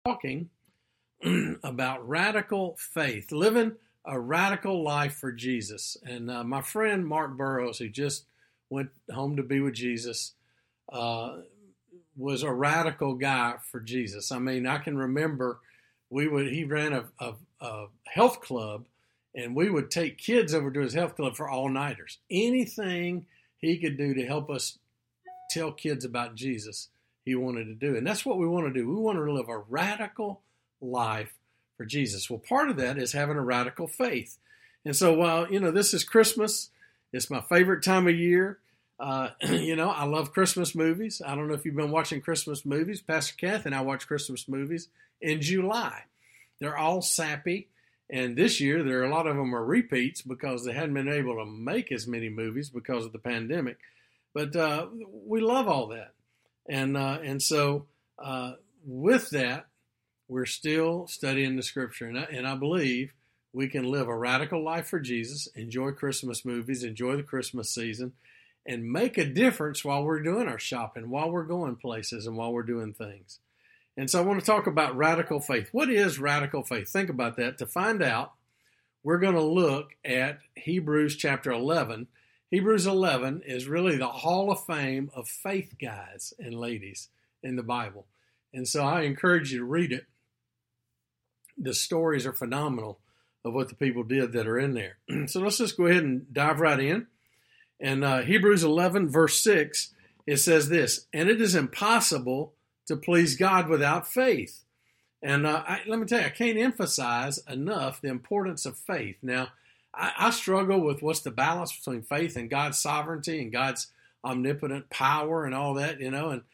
Talking about radical faith, living a radical life for Jesus. And my friend Mark Burrows, who just went home to be with Jesus, was a radical guy for Jesus. I mean, I can remember he ran a health club, and we would take kids over to his health club for all-nighters. Anything he could do to help us tell kids about Jesus, he wanted to do. And that's what we want to do. We want to live a radical life for Jesus. Well, part of that is having a radical faith. And so while, this is Christmas, it's my favorite time of year. I love Christmas movies. I don't know if you've been watching Christmas movies. Pastor Kath and I watch Christmas movies in July. They're all sappy. And this year, a lot of them are repeats because they hadn't been able to make as many movies because of the pandemic. But we love all that. And so with that, we're still studying the Scripture. And I believe we can live a radical life for Jesus, enjoy Christmas movies, enjoy the Christmas season, and make a difference while we're doing our shopping, while we're going places, and while we're doing things. And so I want to talk about radical faith. What is radical faith? Think about that. To find out, we're going to look at Hebrews chapter 11. Hebrews 11 is really the Hall of Fame of faith guys and ladies in the Bible. And so I encourage you to read it. The stories are phenomenal of what the people did that are in there. So let's just go ahead and dive right in. And Hebrews 11 verse 6, it says this, "And it is impossible to please God without faith." And let me tell you, I can't emphasize enough the importance of faith. Now, I struggle with what's the balance between faith and God's sovereignty and God's omnipotent power and all that,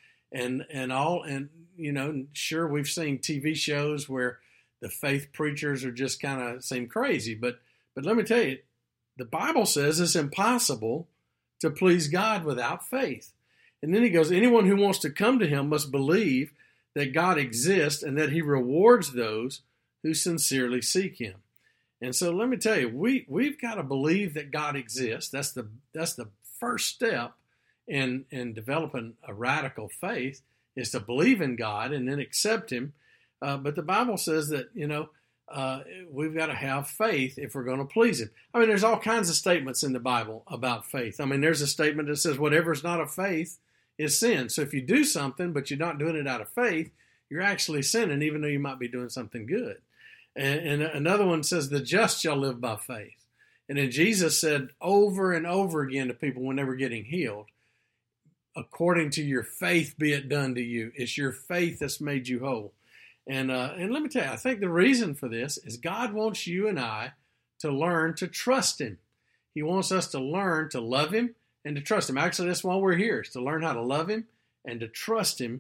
sure, we've seen TV shows where the faith preachers are just kind of seem crazy, but let me tell you, the Bible says it's impossible to please God without faith. And then he goes, anyone who wants to come to him must believe that God exists and that he rewards those who sincerely seek him. And so let me tell you, we've got to believe that God exists. That's the first step in developing a radical faith, is to believe in God and then accept him. But the Bible says that, we've got to have faith if we're going to please him. I mean, there's all kinds of statements in the Bible about faith. I mean, there's a statement that says whatever is not of faith is sin. So if you do something, but you're not doing it out of faith, you're actually sinning, even though you might be doing something good. And another one says the just shall live by faith. And then Jesus said over and over again to people when they were getting healed, according to your faith be it done to you. It's your faith that's made you whole. And let me tell you, I think the reason for this is God wants you and I to learn to trust him. He wants us to learn to love him and to trust him. Actually, that's why we're here, is to learn how to love him and to trust him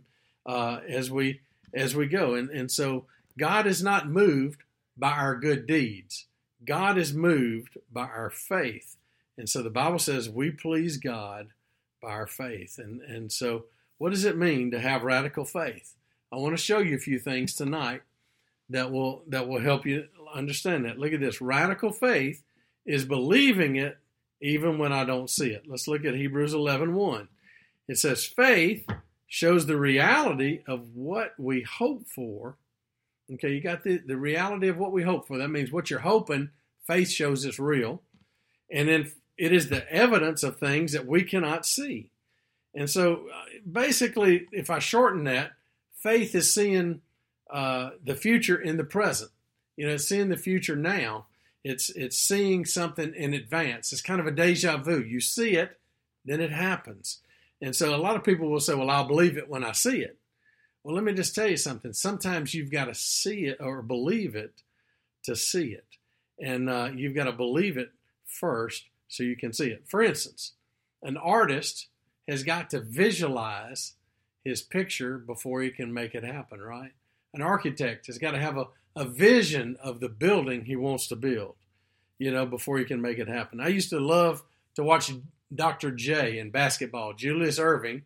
as we go. And so God is not moved by our good deeds. God is moved by our faith. And so the Bible says we please God by our faith. And so what does it mean to have radical faith? I want to show you a few things tonight that will help you understand that. Look at this. Radical faith is believing it even when I don't see it. Let's look at Hebrews 11:1. It says, faith shows the reality of what we hope for. Okay, you got the reality of what we hope for. That means what you're hoping, faith shows it's real. And then it is the evidence of things that we cannot see. And so basically, if I shorten that, faith is seeing the future in the present. It's seeing the future now. It's seeing something in advance. It's kind of a deja vu. You see it, then it happens. And so a lot of people will say, well, I'll believe it when I see it. Well, let me just tell you something. Sometimes you've got to see it or believe it to see it. And you've got to believe it first so you can see it. For instance, an artist has got to visualize his picture before he can make it happen, right? An architect has got to have a vision of the building he wants to build, before he can make it happen. I used to love to watch Dr. J in basketball. Julius Erving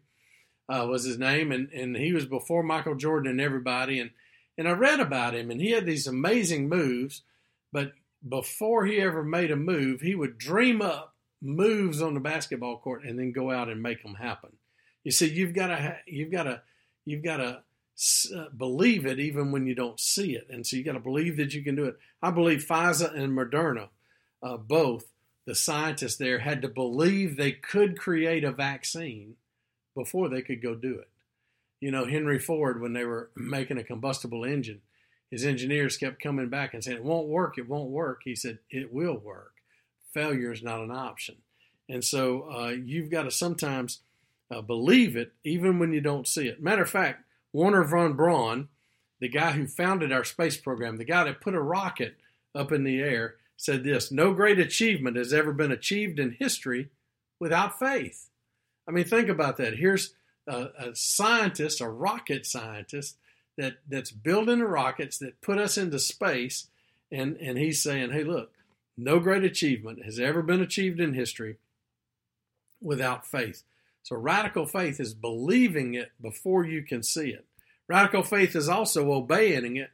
was his name, and he was before Michael Jordan and everybody. And I read about him, and he had these amazing moves, but before he ever made a move, he would dream up moves on the basketball court and then go out and make them happen. You see, you've got to believe it even when you don't see it. And so you got to believe that you can do it. I believe Pfizer and Moderna, both, the scientists there had to believe they could create a vaccine before they could go do it. You know, Henry Ford, when they were making a combustible engine, his engineers kept coming back and saying, it won't work, it won't work. He said, it will work. Failure is not an option. And so you've got to sometimes believe it even when you don't see it. Matter of fact, Wernher von Braun, the guy who founded our space program, the guy that put a rocket up in the air, said this: no great achievement has ever been achieved in history without faith. I mean, think about that. Here's a scientist, a rocket scientist, that's building the rockets that put us into space, and he's saying, hey, look, no great achievement has ever been achieved in history without faith. So radical faith is believing it before you can see it. Radical faith is also obeying it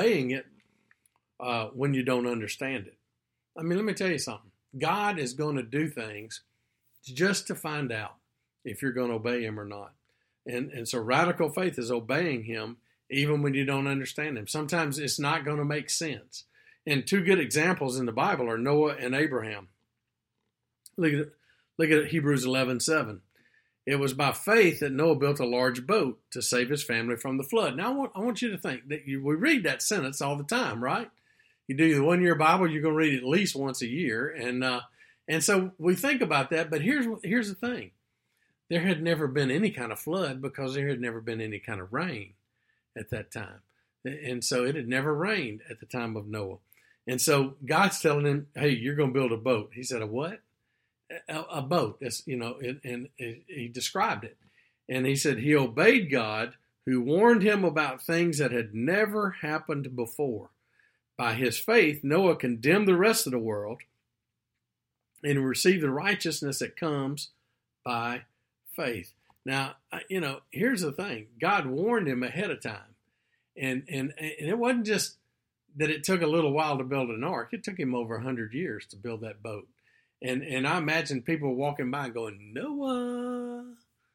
when you don't understand it. I mean, let me tell you something. God is going to do things just to find out if you're going to obey him or not. And so radical faith is obeying him even when you don't understand him. Sometimes it's not going to make sense. And two good examples in the Bible are Noah and Abraham. Look at Hebrews 11:7. It was by faith that Noah built a large boat to save his family from the flood. Now, I want you to think that we read that sentence all the time, right? You do the 1 year Bible, you're going to read it at least once a year. And so we think about that, but here's the thing. There had never been any kind of flood because there had never been any kind of rain at that time. And so it had never rained at the time of Noah. And so God's telling him, hey, you're going to build a boat. He said, a what? A boat. It's, and he described it. And he said he obeyed God, who warned him about things that had never happened before. By his faith, Noah condemned the rest of the world and received the righteousness that comes by faith. Now, here's the thing. God warned him ahead of time. And it wasn't just that it took a little while to build an ark. It took him over 100 years to build that boat. And I imagine people walking by going, Noah,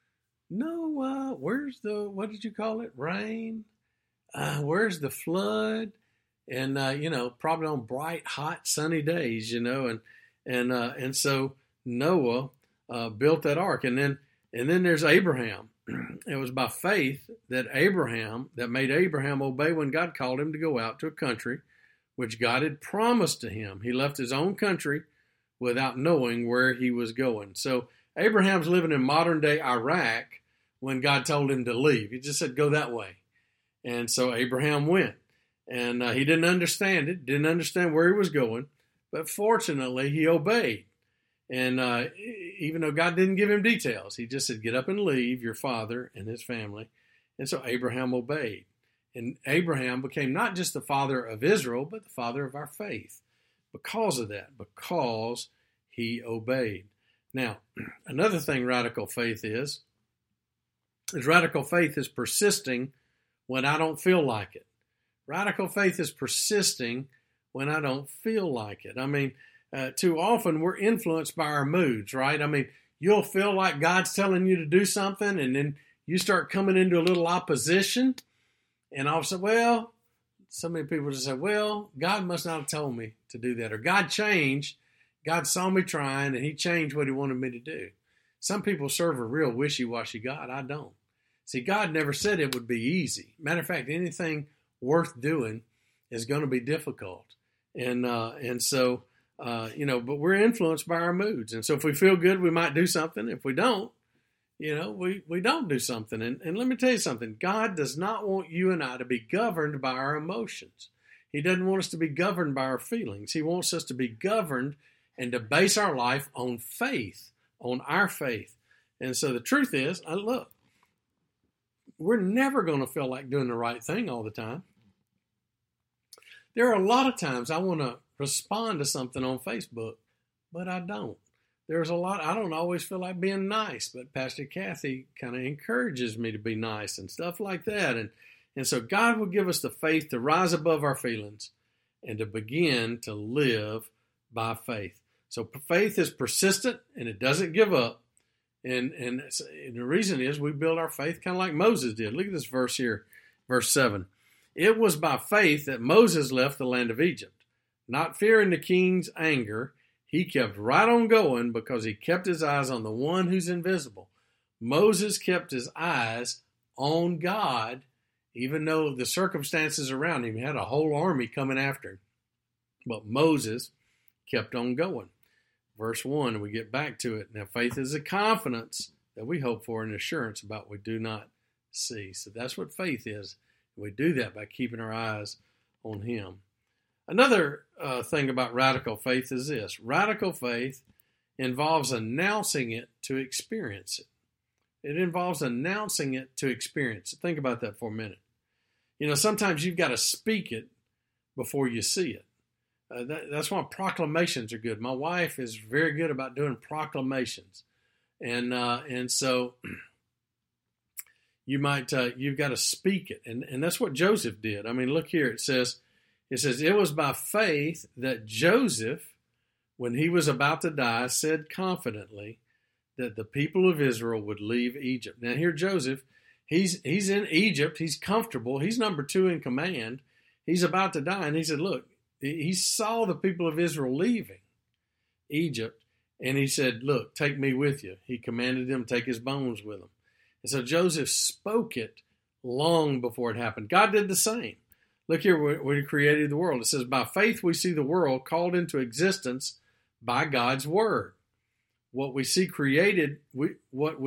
where's what did you call it? Rain? Where's the flood? And, probably on bright, hot, sunny days, and so Noah built that ark. And then there's Abraham. It was by faith that made Abraham obey when God called him to go out to a country which God had promised to him. He left his own country without knowing where he was going. So Abraham's living in modern day Iraq when God told him to leave. He just said, go that way. And so Abraham went. And he didn't understand it, didn't understand where he was going. But fortunately, he obeyed. And even though God didn't give him details, he just said, get up and leave your father and his family. And so Abraham obeyed. And Abraham became not just the father of Israel, but the father of our faith. Because of that, because he obeyed. Now, another thing radical faith is radical faith is persisting when I don't feel like it. Radical faith is persisting when I don't feel like it. I mean, too often we're influenced by our moods, right? I mean, you'll feel like God's telling you to do something, and then you start coming into a little opposition, and all of a sudden, well, so many people just say, well, God must not have told me to do that, or God changed. God saw me trying, and he changed what he wanted me to do. Some people serve a real wishy-washy God. I don't. See, God never said it would be easy. Matter of fact, anything worth doing is going to be difficult. And so, but we're influenced by our moods. And so if we feel good, we might do something. If we don't, we don't do something. And let me tell you something. God does not want you and I to be governed by our emotions. He doesn't want us to be governed by our feelings. He wants us to be governed and to base our life on faith, on our faith. And so the truth is, look, we're never going to feel like doing the right thing all the time. There are a lot of times I want to respond to something on Facebook, but I don't. There's a lot, I don't always feel like being nice, but Pastor Kathy kind of encourages me to be nice and stuff like that. And so God will give us the faith to rise above our feelings and to begin to live by faith. So faith is persistent and it doesn't give up. And the reason is we build our faith kind of like Moses did. Look at this verse here. Verse 7, it was by faith that Moses left the land of Egypt. Not fearing the king's anger, he kept right on going because he kept his eyes on the one who's invisible. Moses kept his eyes on God, even though the circumstances around him had a whole army coming after him. But Moses kept on going. Verse 1, we get back to it. Now, faith is a confidence that we hope for and assurance about what we do not see. So that's what faith is. We do that by keeping our eyes on Him. Another thing about radical faith is this. Radical faith involves announcing it to experience it. It involves announcing it to experience it. Think about that for a minute. You know, sometimes you've got to speak it before you see it. That's why proclamations are good. My wife is very good about doing proclamations. And so you've got to speak it. And that's what Joseph did. I mean, look here. It says, it was by faith that Joseph, when he was about to die, said confidently that the people of Israel would leave Egypt. Now here Joseph, he's in Egypt. He's comfortable. He's number 2 in command. He's about to die. And he said, look, he saw the people of Israel leaving Egypt. And he said, look, take me with you. He commanded them to take his bones with him. And so Joseph spoke it long before it happened. God did the same. Look here where He created the world. It says, by faith we see the world called into existence by God's word. What we see created by what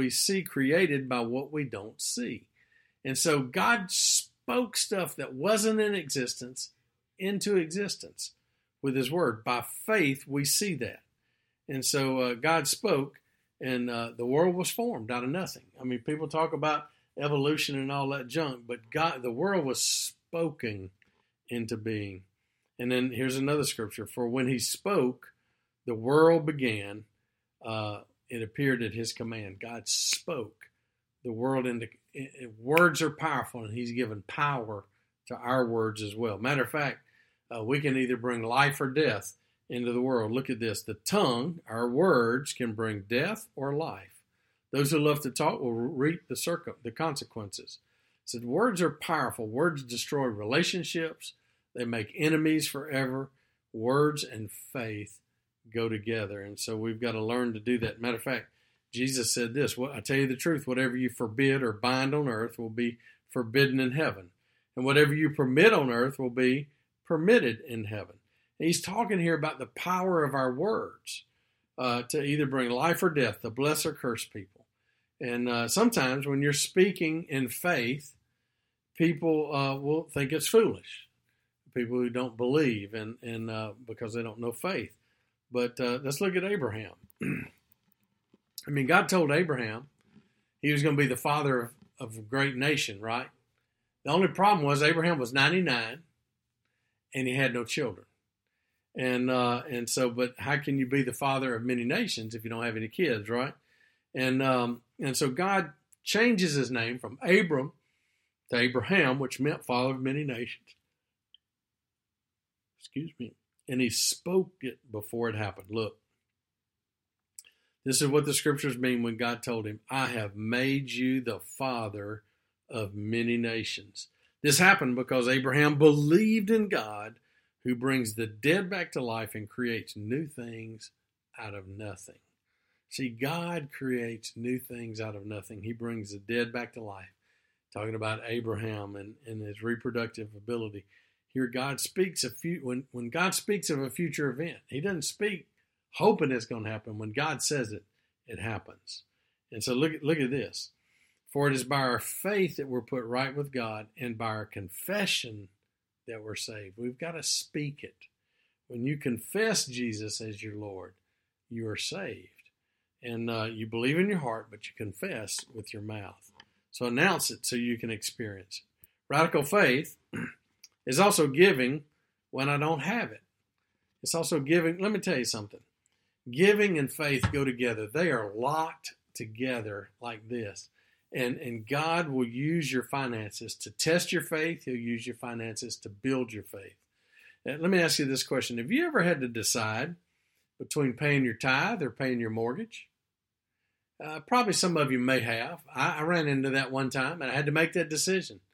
we don't see. And so God spoke stuff that wasn't in existence into existence with His word. By faith we see that. And so God spoke, and the world was formed out of nothing. I mean, people talk about evolution and all that junk, but the world was spoken into being. And then here's another scripture. For when He spoke, the world began. It appeared at His command. God spoke the world into. Words are powerful, and He's given power to our words as well. Matter of fact, we can either bring life or death into the world. Look at this. The tongue, our words, can bring death or life. Those who love to talk will reap the consequences. So words are powerful. Words destroy relationships. They make enemies forever. Words and faith go together. And so we've got to learn to do that. Matter of fact, Jesus said this, well, I tell you the truth, whatever you forbid or bind on earth will be forbidden in heaven. And whatever you permit on earth will be permitted in heaven. And He's talking here about the power of our words to either bring life or death, to bless or curse people. And sometimes when you're speaking in faith, people will think it's foolish. People who don't believe and because they don't know faith. But let's look at Abraham. I mean, God told Abraham he was going to be the father of a great nation, right? The only problem was Abraham was 99 and he had no children. And so, but how can you be the father of many nations if you don't have any kids, right? And so God changes his name from Abram to Abraham, which meant father of many nations. Excuse me. And He spoke it before it happened. Look, this is what the scriptures mean when God told him, I have made you the father of many nations. This happened because Abraham believed in God, who brings the dead back to life and creates new things out of nothing. See, God creates new things out of nothing. He brings the dead back to life. Talking about Abraham and his reproductive ability. Here God speaks when God speaks of a future event, He doesn't speak hoping it's going to happen. When God says it, it happens. And so look at this. For it is by our faith that we're put right with God, and by our confession that we're saved. We've got to speak it. When you confess Jesus as your Lord, you are saved. And you believe in your heart, but you confess with your mouth. So announce it so you can experience it. Radical faith is also giving when I don't have it. It's also giving. Let me tell you something. Giving and faith go together. They are locked together like this. And God will use your finances to test your faith. He'll use your finances to build your faith. Let me ask you this question. Have you ever had to decide between paying your tithe or paying your mortgage? Probably some of you may have. I ran into that one time, and I had to make that decision.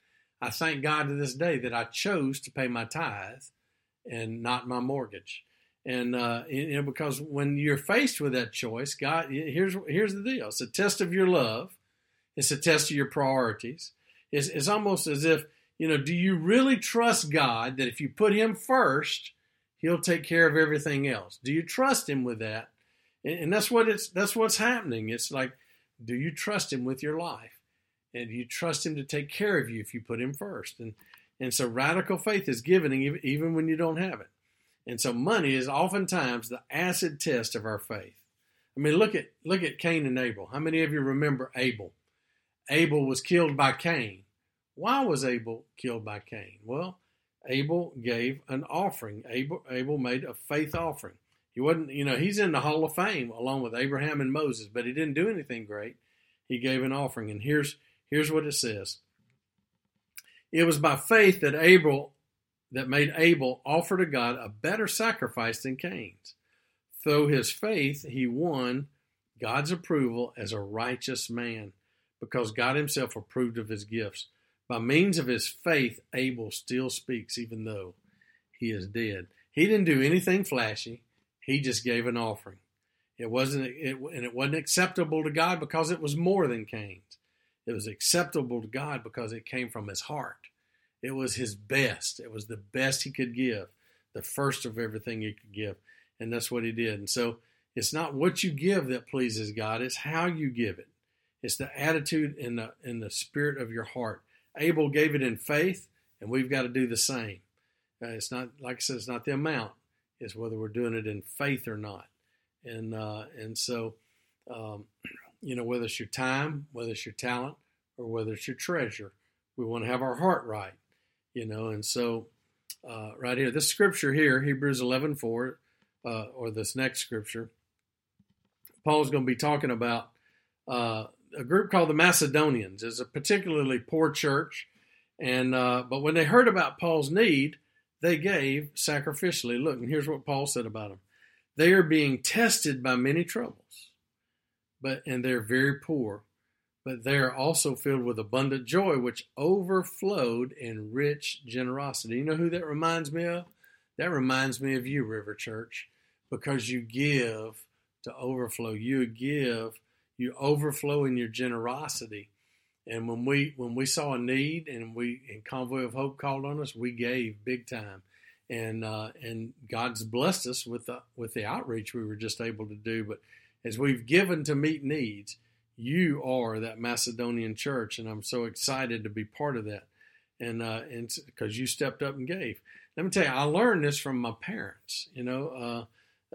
I thank God to this day that I chose to pay my tithe and not my mortgage. And because when you're faced with that choice, God, here's the deal. It's a test of your love. It's a test of your priorities. It's almost as if, do you really trust God that if you put him first, he'll take care of everything else? Do you trust him with that? And that's what's happening. It's like, do you trust him with your life? And do you trust him to take care of you if you put him first? And so radical faith is given even when you don't have it. And so money is oftentimes the acid test of our faith. I mean, look at Cain and Abel. How many of you remember Abel? Abel was killed by Cain. Why was Abel killed by Cain? Well, Abel gave an offering. Abel made a faith offering. He wasn't, he's in the Hall of Fame along with Abraham and Moses, but he didn't do anything great. He gave an offering. And here's what it says. It was by faith that made Abel offer to God a better sacrifice than Cain's. Through his faith, he won God's approval as a righteous man because God himself approved of his gifts. By means of his faith, Abel still speaks even though he is dead. He didn't do anything flashy. He just gave an offering. It wasn't acceptable to God because it was more than Cain's. It was acceptable to God because it came from his heart. It was his best. It was the best he could give, the first of everything he could give. And that's what he did. And so it's not what you give that pleases God. It's how you give it. It's the attitude and the spirit of your heart. Abel gave it in faith, and we've got to do the same. It's not, like I said, it's not the amount. It's whether we're doing it in faith or not. And so, whether it's your time, whether it's your talent, or whether it's your treasure, we want to have our heart right. And so right here, this scripture here, Hebrews 11:4, or this next scripture, Paul's going to be talking about a group called the Macedonians. It's a particularly poor church, and but when they heard about Paul's need, they gave sacrificially. Look, and here's what Paul said about them. They are being tested by many troubles, and they're very poor. But they are also filled with abundant joy, which overflowed in rich generosity. You know who that reminds me of? That reminds me of you, River Church, because you give to overflow. You give, you overflow in your generosity. And when we saw a need and Convoy of Hope called on us, we gave big time. And God's blessed us with the outreach we were just able to do. But as we've given to meet needs, you are that Macedonian church, and I'm so excited to be part of that, and because you stepped up and gave. Let me tell you, I learned this from my parents. My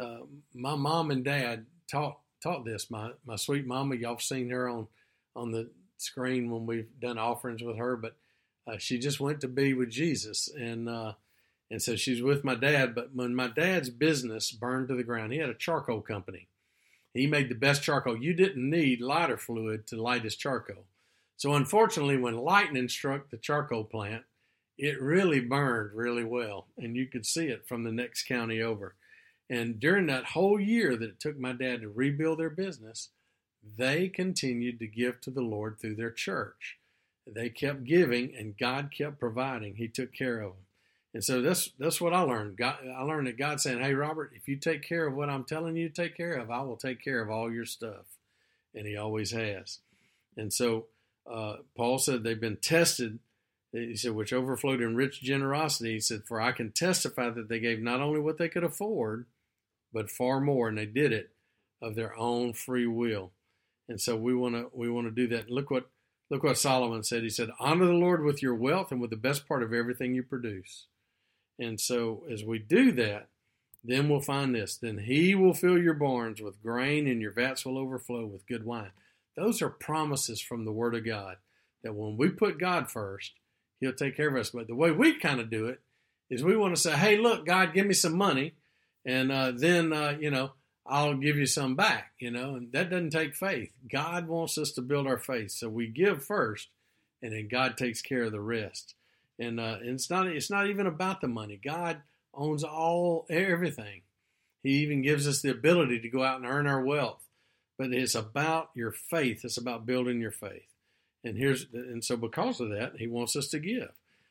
mom and dad taught this. My sweet mama, y'all have seen her on the screen when we've done offerings with her, but she just went to be with Jesus, and so she's with my dad. But when my dad's business burned to the ground, he had a charcoal company. He made the best charcoal. You didn't need lighter fluid to light his charcoal. So unfortunately, when lightning struck the charcoal plant, it really burned really well. And you could see it from the next county over. And during that whole year that it took my dad to rebuild their business, they continued to give to the Lord through their church. They kept giving, and God kept providing. He took care of them. And so that's what I learned. I learned that God saying, hey, Robert, if you take care of what I'm telling you to take care of, I will take care of all your stuff. And he always has. And so Paul said they've been tested. He said, which overflowed in rich generosity. He said, for I can testify that they gave not only what they could afford, but far more. And they did it of their own free will. And so we want to do that. Look what Solomon said. He said, honor the Lord with your wealth and with the best part of everything you produce. And so as we do that, then we'll find this. Then he will fill your barns with grain and your vats will overflow with good wine. Those are promises from the Word of God that when we put God first, he'll take care of us. But the way we kind of do it is we want to say, hey, look, God, give me some money. And then I'll give you some back, and that doesn't take faith. God wants us to build our faith. So we give first, and then God takes care of the rest. And it's not even about the money. God owns everything. He even gives us the ability to go out and earn our wealth. But it's about your faith. It's about building your faith. And so because of that, he wants us to give.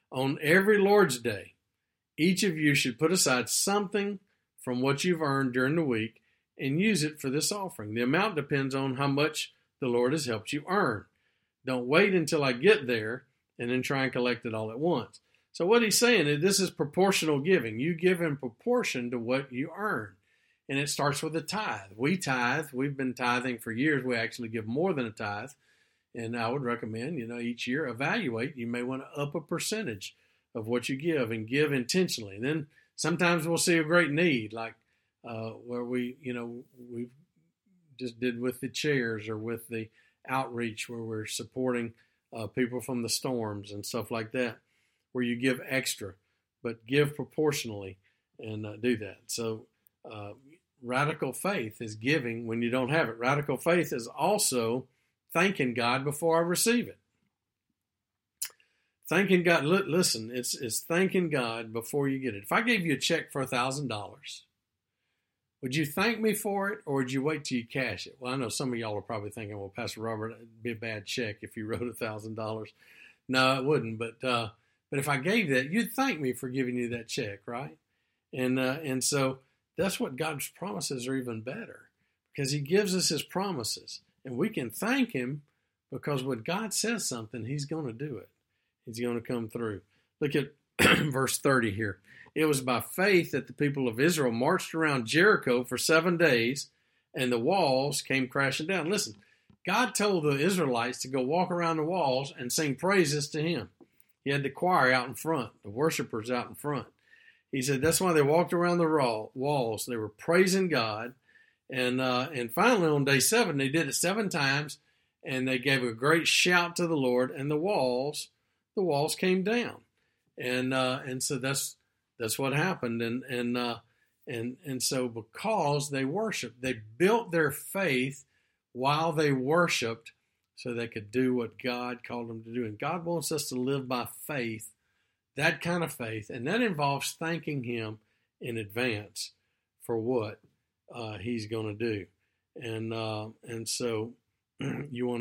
On every Lord's Day, each of you should put aside something from what you've earned during the week and use it for this offering. The amount depends on how much the Lord has helped you earn. Don't wait until I get there and then try and collect it all at once. So what he's saying is this is proportional giving. You give in proportion to what you earn. And it starts with a tithe. We tithe. We've been tithing for years. We actually give more than a tithe. And I would recommend, each year evaluate. You may want to up a percentage of what you give and give intentionally. And then sometimes we'll see a great need, like where we just did with the chairs or with the outreach where we're supporting people from the storms and stuff like that, where you give extra, but give proportionally and do that. So radical faith is giving when you don't have it. Radical faith is also thanking God before I receive it. Thanking God, listen, it's thanking God before you get it. If I gave you a check for $1,000, would you thank me for it, or would you wait till you cash it? Well, I know some of y'all are probably thinking, well, Pastor Robert, it'd be a bad check if you wrote $1,000. No, it wouldn't. But if I gave that, you'd thank me for giving you that check, right? And so that's what God's promises are even better, because He gives us His promises, and we can thank Him because when God says something, He's going to do it. He's going to come through. Look at verse 30 here. It was by faith that the people of Israel marched around Jericho for 7 days, and the walls came crashing down. Listen, God told the Israelites to go walk around the walls and sing praises to Him. He had the choir out in front, the worshipers out in front. He said that's why they walked around the walls. They were praising God. And finally on day 7, they did it 7 times, and they gave a great shout to the Lord, and the walls came down. And so that's what happened. And so because they worshiped, they built their faith while they worshiped so they could do what God called them to do. And God wants us to live by faith, that kind of faith. And that involves thanking Him in advance for what He's going to do. And so you want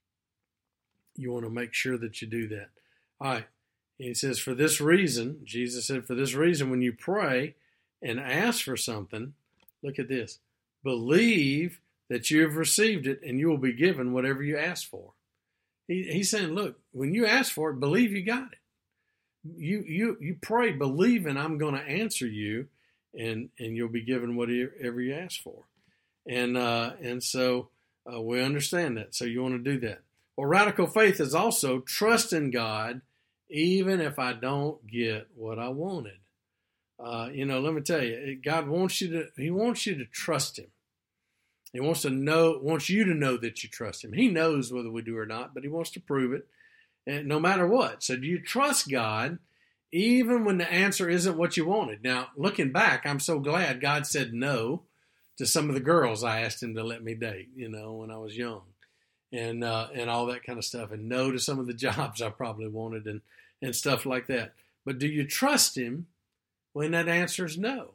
to make sure that you do that. All right. He says, for this reason, Jesus said, for this reason, when you pray and ask for something, look at this, believe that you have received it and you will be given whatever you ask for. He's saying, look, when you ask for it, believe you got it. You pray, believing I'm going to answer you, and you'll be given whatever you ask for. And so we understand that. So you want to do that. Well, radical faith is also trust in God even if I don't get what I wanted. Let me tell you, God wants you to trust Him. He wants you to know that you trust Him. He knows whether we do or not, but He wants to prove it, and no matter what. So do you trust God even when the answer isn't what you wanted? Now, looking back, I'm so glad God said no to some of the girls I asked Him to let me date, when I was young, and all that kind of stuff, and no to some of the jobs I probably wanted and stuff like that. But do you trust Him when that answer is no?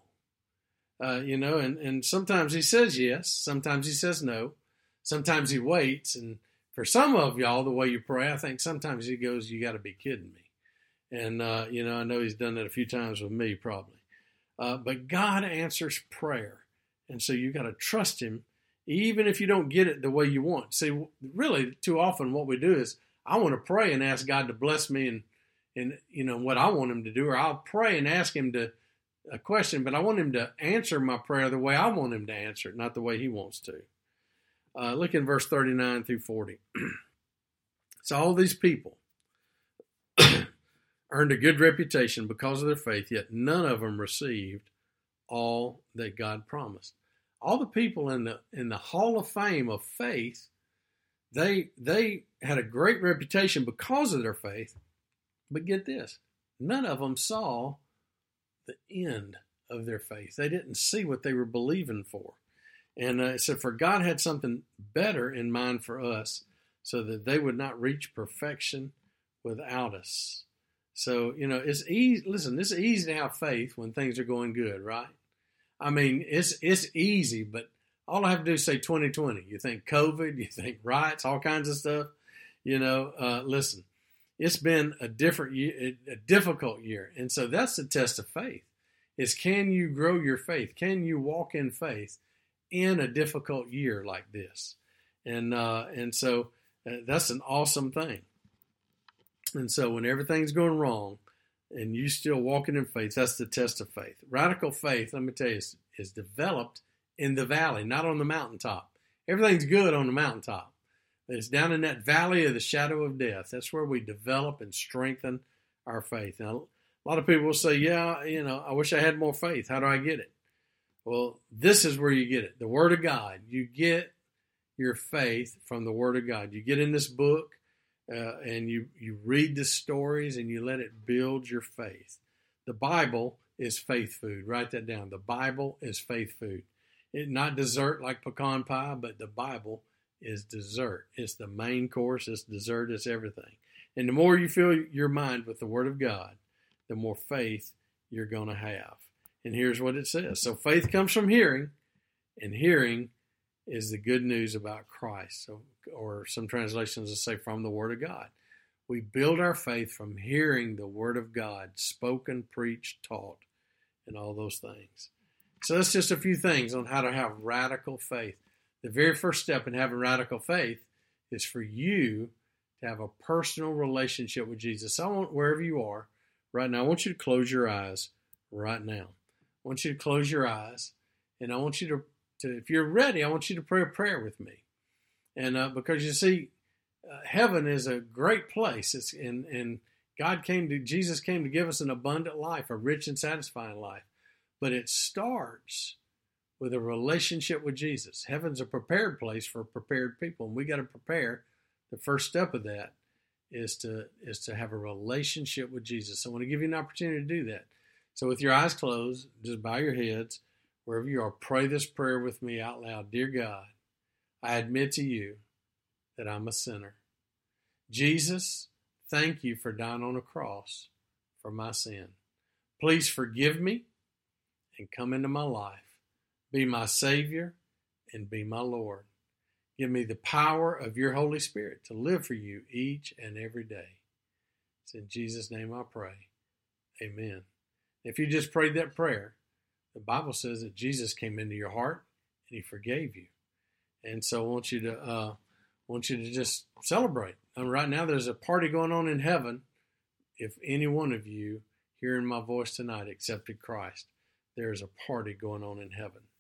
And sometimes He says yes, sometimes He says no, sometimes He waits. And for some of y'all, the way you pray, I think sometimes He goes, you got to be kidding me. And, I know He's done that a few times with me probably. But God answers prayer. And so you got to trust Him, even if you don't get it the way you want. See, really, too often what we do is I want to pray and ask God to bless me and what I want Him to do, or I'll pray and ask Him a question, but I want Him to answer my prayer the way I want Him to answer it, not the way He wants to. Look in verse 39 through 40. So all these people earned a good reputation because of their faith, yet none of them received all that God promised. All the people in the Hall of Fame of faith, they had a great reputation because of their faith, but get this, none of them saw the end of their faith. They didn't see what they were believing for. And so for God had something better in mind for us so that they would not reach perfection without us. So, it's easy. Listen, it's easy to have faith when things are going good, right? I mean, it's easy, but all I have to do is say 2020. You think COVID, you think riots, all kinds of stuff. Listen, It's been a different year, a difficult year. And so that's the test of faith is, can you grow your faith? Can you walk in faith in a difficult year like this? And so that's an awesome thing. And so when everything's going wrong and you still walking in faith, that's the test of faith. Radical faith, let me tell you, is developed in the valley, not on the mountaintop. Everything's good on the mountaintop. But it's down in that valley of the shadow of death. That's where we develop and strengthen our faith. Now, a lot of people will say, yeah, I wish I had more faith. How do I get it? Well, this is where you get it. The Word of God. You get your faith from the Word of God. You get in this book and you read the stories and you let it build your faith. The Bible is faith food. Write that down. The Bible is faith food. It's not dessert like pecan pie, but the Bible is dessert. It's the main course. It's dessert. It's everything. And the more you fill your mind with the Word of God, the more faith you're going to have. And here's what it says. So faith comes from hearing, and hearing is the good news about Christ. So, or some translations will say from the Word of God. We build our faith from hearing the Word of God, spoken, preached, taught, and all those things. So that's just a few things on how to have radical faith. The very first step in having radical faith is for you to have a personal relationship with Jesus. So I want, wherever you are right now, I want you to close your eyes right now. I want you to close your eyes, and I want you to if you're ready, I want you to pray a prayer with me. And because you see, heaven is a great place. And Jesus came to give us an abundant life, a rich and satisfying life. But it starts with a relationship with Jesus. Heaven's a prepared place for prepared people, and we got to prepare. The first step of that is to have a relationship with Jesus. So I want to give you an opportunity to do that. So with your eyes closed, just bow your heads, wherever you are, pray this prayer with me out loud. Dear God, I admit to you that I'm a sinner. Jesus, thank you for dying on a cross for my sin. Please forgive me and come into my life. Be my Savior and be my Lord. Give me the power of your Holy Spirit to live for you each and every day. It's in Jesus' name I pray. Amen. If you just prayed that prayer, the Bible says that Jesus came into your heart and he forgave you. And so I want you to just celebrate. And right now there's a party going on in heaven. If any one of you hearing my voice tonight accepted Christ, there is a party going on in heaven.